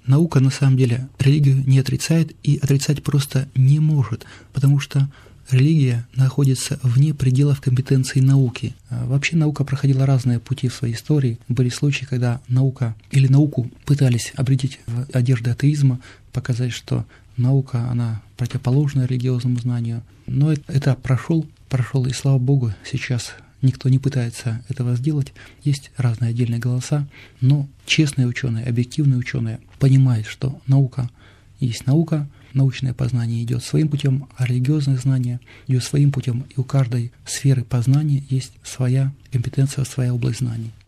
наука на самом деле религию не отрицает и отрицать просто не может, потому что религия находится вне пределов компетенции науки. Вообще наука проходила разные пути в своей истории. Были случаи, когда науку пытались обредить в одежды атеизма, показать, что наука, она противоположна религиозному знанию. Но это прошел, и слава Богу, сейчас никто не пытается этого сделать. Есть разные отдельные голоса, но честные ученые, объективные ученые понимают, что наука есть наука, научное познание идет своим путем, а религиозное знание идет своим путем, и у каждой сферы познания есть своя компетенция, своя область знаний.